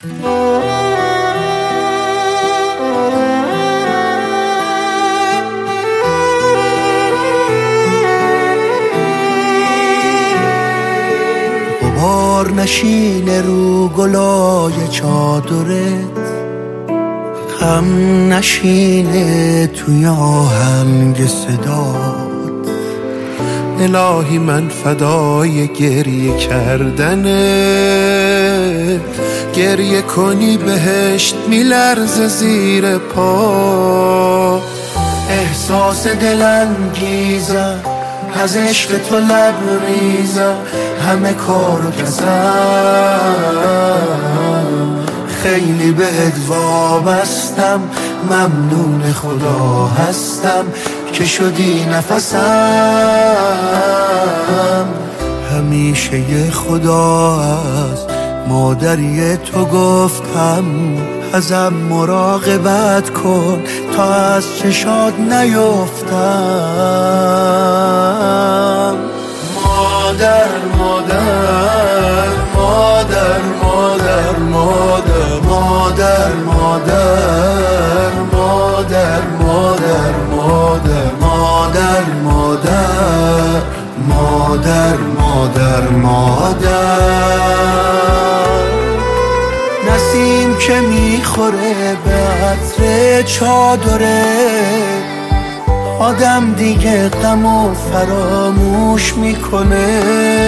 غبار نشینه رو گلای چادرت، غم نشینه توی آهنگ صدات. الهی من فدای گریه کردنت، گریه کنی بهشت میلرزه زیر پا. احساس دلانگیزم از عشق تو لبریزم، همه کارو کردم. خیلی بهت وابستم، ممنون خدا هستم که شدی نفسم. همیشه یه خدا است، مادری تو گفتم ازم مراقبت کن تا از چشات نیفتم. مادر مادر مادر مادر مادر مادر مادر مادر مادر مادر مادر مادر مادر مادر. نسیم که میخوره به عطر چادره، آدم دیگه غمو فراموش میکنه.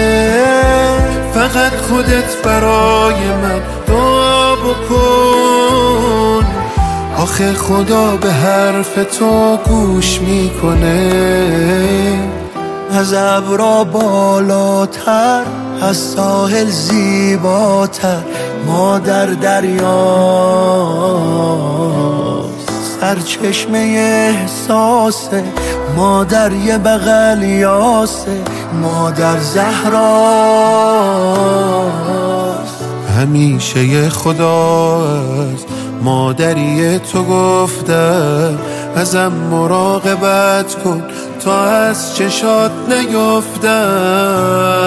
فقط خودت برای من دعا بکن، آخه خدا به حرف تو گوش میکنه. از ابرا بالاتر، از ساحل زیباتر، مادر دریاست. سرچشمه احساسه، مادر یه بغل یاسه، مادر زهراست. همیشه یه خداست، مادری تو گفتم ازم مراقبت کن تا از چشات نیفتم.